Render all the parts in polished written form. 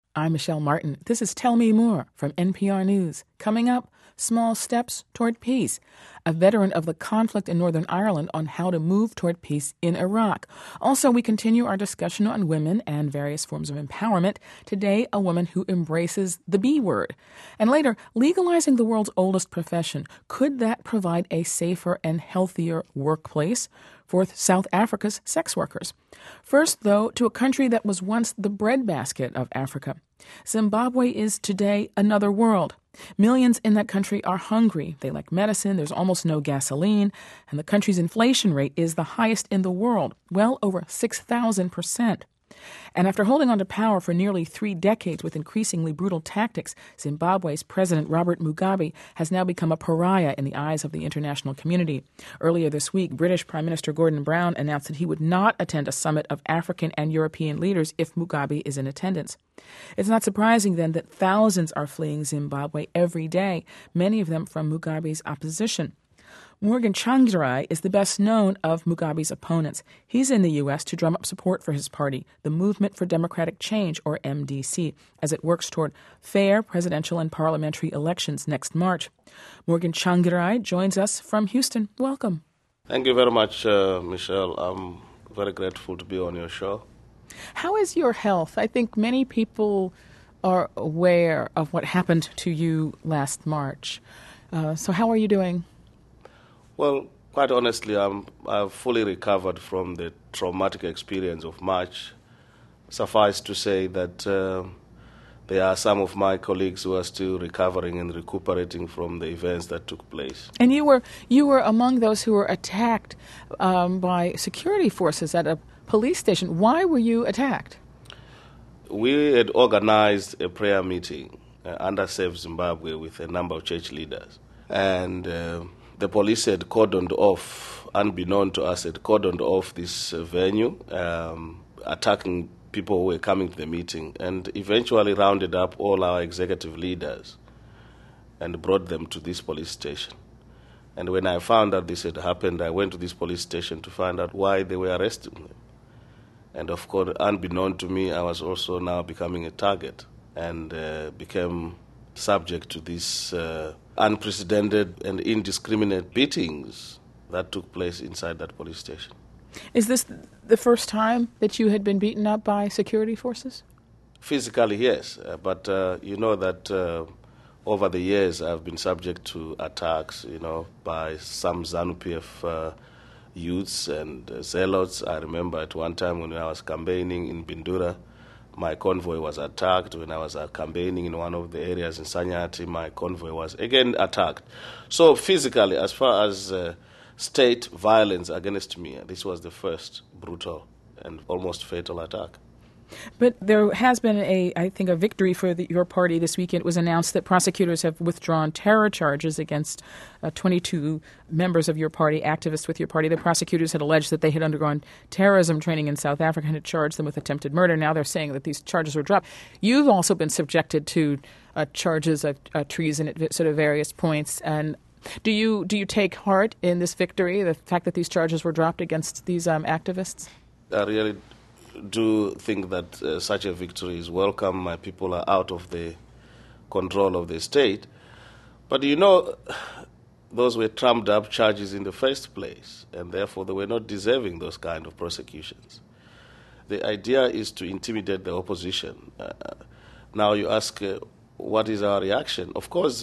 I'm Michelle Martin. This is Tell Me More from NPR News. Coming up, small steps toward peace. A veteran of the conflict in Northern Ireland on how to move toward peace in Iraq. Also, we continue our discussion on women and various forms of empowerment. Today, a woman who embraces the B word. And later, legalizing the world's oldest profession. Could that provide a safer and healthier workplace for South Africa's sex workers? First, though, to a country that was once the breadbasket of Africa. Zimbabwe is today another world. Millions in that country are hungry. They lack medicine. There's almost no gasoline. And the country's inflation rate is the highest in the world, well over 6,000%. And after holding on to power for nearly 3 decades with increasingly brutal tactics, Zimbabwe's President Robert Mugabe has now become a pariah in the eyes of the international community. Earlier this week, British Prime Minister Gordon Brown announced that he would not attend a summit of African and European leaders if Mugabe is in attendance. It's not surprising, then, that thousands are fleeing Zimbabwe every day, many of them from Mugabe's opposition. Morgan Tsvangirai is the best known of Mugabe's opponents. He's in the U.S. to drum up support for his party, the Movement for Democratic Change, or MDC, as it works toward fair presidential and parliamentary elections next March. Morgan Tsvangirai joins us from Houston. Welcome. Thank you very much, Michelle. I'm very grateful to be on your show. How is your health? I think many people are aware of what happened to you last March. So how are you doing? Well, quite honestly, I've fully recovered from the traumatic experience of March. Suffice to say that there are some of my colleagues who are still recovering and recuperating from the events that took place. And you were among those who were attacked by security forces at a police station. Why were you attacked? We had organized a prayer meeting under Save Zimbabwe with a number of church leaders. And the police had cordoned off, unbeknown to us, had cordoned off this venue, attacking people who were coming to the meeting, and eventually rounded up all our executive leaders and brought them to this police station. And when I found out this had happened, I went to this police station to find out why they were arresting them. And of course, unbeknown to me, I was also now becoming a target and became subject to these unprecedented and indiscriminate beatings that took place inside that police station. Is this the first time that you had been beaten up by security forces? Physically, yes. But you know that over the years I've been subject to attacks, by some ZANU-PF youths and zealots. I remember at one time when I was campaigning in Bindura, my convoy was attacked. When I was campaigning in one of the areas in Sanyati, my convoy was again attacked. So physically, as far as state violence against me, this was the first brutal and almost fatal attack. But there has been a victory for your party this week. It was announced that prosecutors have withdrawn terror charges against 22 members of your party, activists with your party. The prosecutors had alleged that they had undergone terrorism training in South Africa and had charged them with attempted murder. Now they're saying that these charges were dropped. You've also been subjected to charges of treason at sort of various points. And do you take heart in this victory, the fact that these charges were dropped against these activists? I really do think that such a victory is welcome. My people are out of the control of the state. But those were trumped up charges in the first place, and therefore they were not deserving those kind of prosecutions. The idea is to intimidate the opposition. Now you ask, what is our reaction? Of course,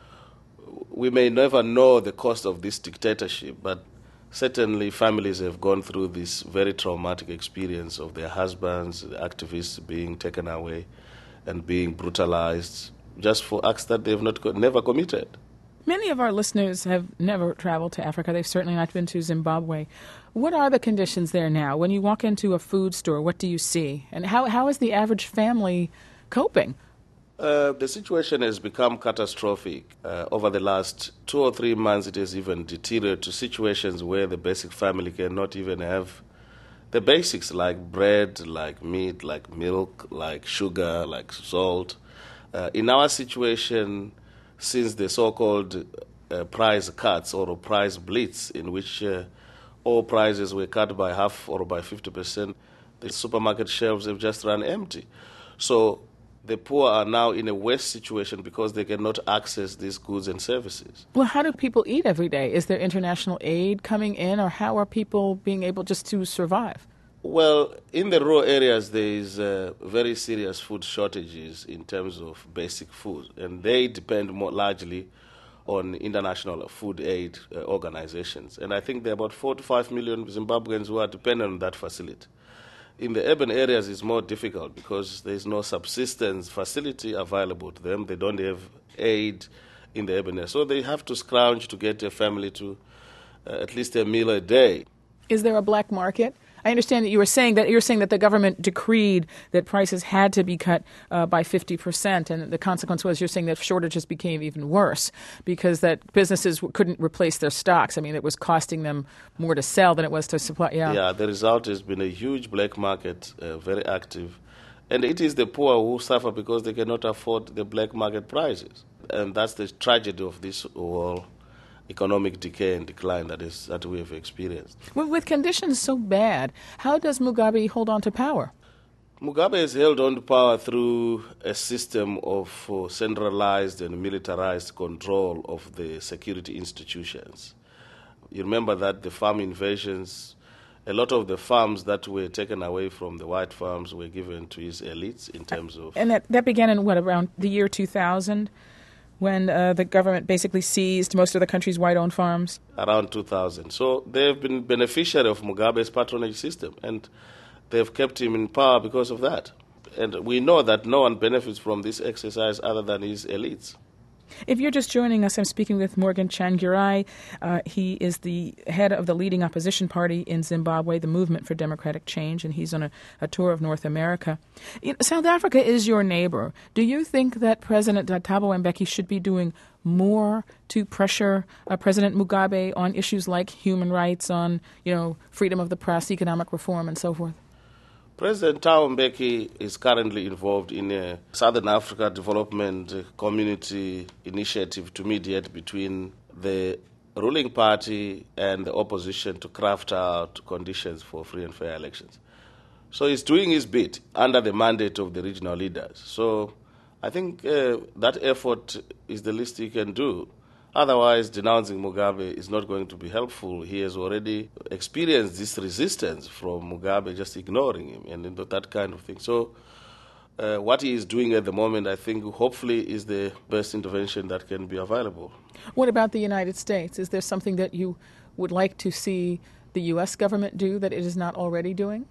we may never know the cost of this dictatorship, but certainly families have gone through this very traumatic experience of their husbands, the activists being taken away and being brutalized just for acts that they've never committed. Many of our listeners have never traveled to Africa. They've certainly not been to Zimbabwe. What are the conditions there now? When you walk into a food store, what do you see? And how is the average family coping? The situation has become catastrophic. Over the last 2 or 3 months, it has even deteriorated to situations where the basic family cannot even have the basics like bread, like meat, like milk, like sugar, like salt. In our situation, since the so-called price cuts or price blitz, in which all prices were cut by half or by 50%, the supermarket shelves have just run empty. So the poor are now in a worse situation because they cannot access these goods and services. Well, how do people eat every day? Is there international aid coming in, or how are people being able just to survive? Well, in the rural areas, there is very serious food shortages in terms of basic food, and they depend more largely on international food aid organizations. And I think there are about 4 to 5 million Zimbabweans who are dependent on that facility. In the urban areas, it's more difficult because there's no subsistence facility available to them. They don't have aid in the urban area. So they have to scrounge to get a family to at least a meal a day. Is there a black market? I understand that you're saying that the government decreed that prices had to be cut by 50%, and the consequence was you're saying that shortages became even worse because that businesses couldn't replace their stocks. I mean, it was costing them more to sell than it was to supply. Yeah, the result has been a huge black market, very active, and it is the poor who suffer because they cannot afford the black market prices, and that's the tragedy of this whole economic decay and decline that we have experienced. With conditions so bad, how does Mugabe hold on to power? Mugabe has held on to power through a system of centralized and militarized control of the security institutions. You remember that the farm invasions, a lot of the farms that were taken away from the white farms were given to his elites in terms of... And that began in around the year 2000? When the government basically seized most of the country's white-owned farms? Around 2000. So they've been beneficiary of Mugabe's patronage system, and they've kept him in power because of that. And we know that no one benefits from this exercise other than his elites. If you're just joining us, I'm speaking with Morgan Tsvangirai. He is the head of the leading opposition party in Zimbabwe, the Movement for Democratic Change, and he's on a tour of North America. South Africa is your neighbor. Do you think that President Thabo Mbeki should be doing more to pressure President Mugabe on issues like human rights, on freedom of the press, economic reform, and so forth? President Thabo Mbeki is currently involved in a Southern Africa Development Community initiative to mediate between the ruling party and the opposition to craft out conditions for free and fair elections. So he's doing his bit under the mandate of the regional leaders. So I think that effort is the least he can do. Otherwise, denouncing Mugabe is not going to be helpful. He has already experienced this resistance from Mugabe just ignoring him and that kind of thing. So what he is doing at the moment, I think, hopefully is the best intervention that can be available. What about the United States? Is there something that you would like to see the U.S. government do that it is not already doing?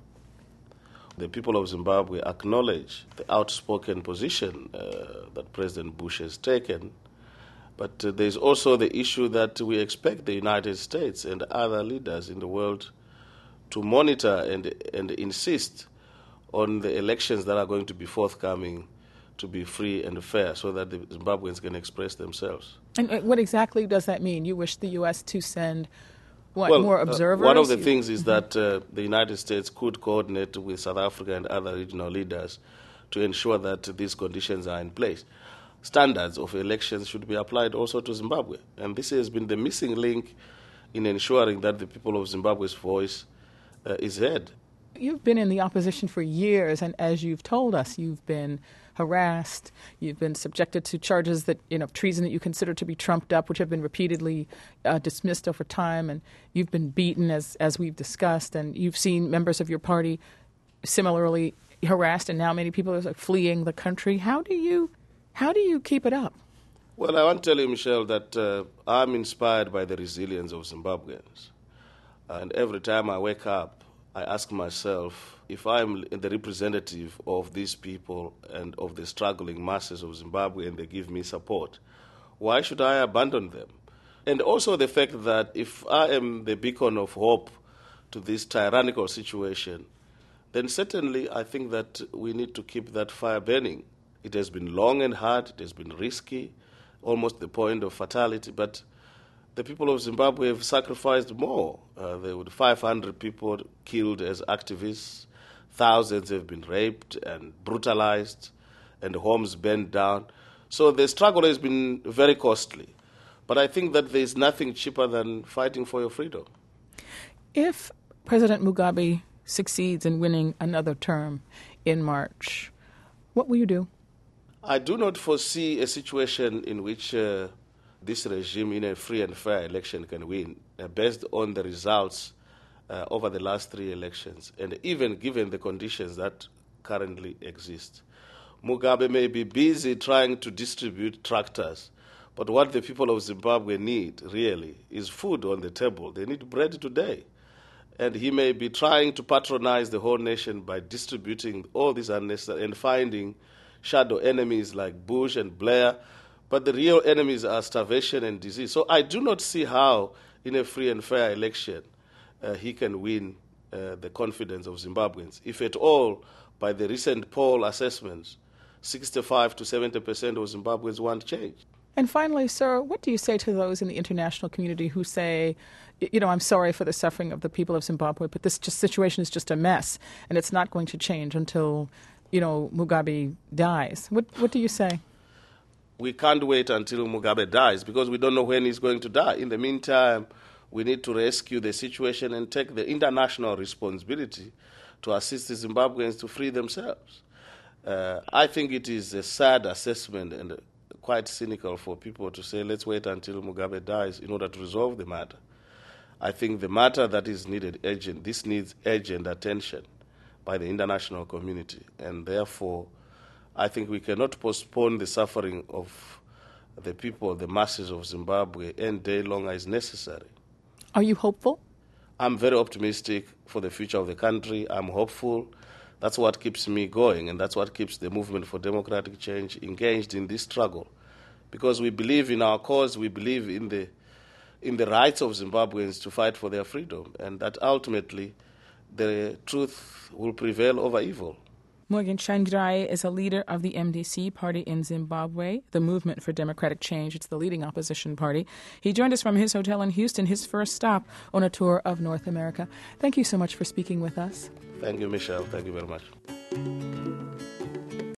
The people of Zimbabwe acknowledge the outspoken position that President Bush has taken. But there's also the issue that we expect the United States and other leaders in the world to monitor and insist on the elections that are going to be forthcoming to be free and fair so that the Zimbabweans can express themselves. And what exactly does that mean? You wish the U.S. to send more observers? One of the things is that the United States could coordinate with South Africa and other regional leaders to ensure that these conditions are in place. Standards of elections should be applied also to Zimbabwe. And this has been the missing link in ensuring that the people of Zimbabwe's voice is heard. You've been in the opposition for years, and as you've told us, you've been harassed, you've been subjected to charges that, treason that you consider to be trumped up, which have been repeatedly dismissed over time, and you've been beaten, as we've discussed, and you've seen members of your party similarly harassed, and now many people are fleeing the country. How do you keep it up? Well, I want to tell you, Michelle, that I'm inspired by the resilience of Zimbabweans. And every time I wake up, I ask myself, if I'm the representative of these people and of the struggling masses of Zimbabwe and they give me support, why should I abandon them? And also the fact that if I am the beacon of hope to this tyrannical situation, then certainly I think that we need to keep that fire burning. It has been long and hard, it has been risky, almost the point of fatality, but the people of Zimbabwe have sacrificed more. There were 500 people killed as activists, thousands have been raped and brutalized, and homes burned down. So the struggle has been very costly. But I think that there is nothing cheaper than fighting for your freedom. If President Mugabe succeeds in winning another term in March, what will you do? I do not foresee a situation in which this regime in a free and fair election can win, based on the results over the last 3 elections, and even given the conditions that currently exist. Mugabe may be busy trying to distribute tractors, but what the people of Zimbabwe need, really, is food on the table. They need bread today. And he may be trying to patronize the whole nation by distributing all these unnecessary and finding shadow enemies like Bush and Blair, but the real enemies are starvation and disease. So I do not see how, in a free and fair election, he can win the confidence of Zimbabweans. If at all, by the recent poll assessments, 65 to 70% of Zimbabweans want change. And finally, sir, what do you say to those in the international community who say, I'm sorry for the suffering of the people of Zimbabwe, but this situation is just a mess, and it's not going to change until, Mugabe dies? What do you say? We can't wait until Mugabe dies because we don't know when he's going to die. In the meantime, we need to rescue the situation and take the international responsibility to assist the Zimbabweans to free themselves. I think it is a sad assessment and quite cynical for people to say, let's wait until Mugabe dies in order to resolve the matter. I think the matter that is needed urgent, this needs urgent attention by the international community, and therefore I think we cannot postpone the suffering of the people, the masses of Zimbabwe, any day longer is necessary. Are you hopeful? I'm very optimistic for the future of the country. I'm hopeful. That's what keeps me going, and that's what keeps the movement for democratic change engaged in this struggle. Because we believe in our cause, we believe in the rights of Zimbabweans to fight for their freedom, and that ultimately the truth will prevail over evil. Morgan Tsvangirai is a leader of the MDC party in Zimbabwe, the Movement for Democratic Change. It's the leading opposition party. He joined us from his hotel in Houston, his first stop on a tour of North America. Thank you so much for speaking with us. Thank you, Michelle. Thank you very much.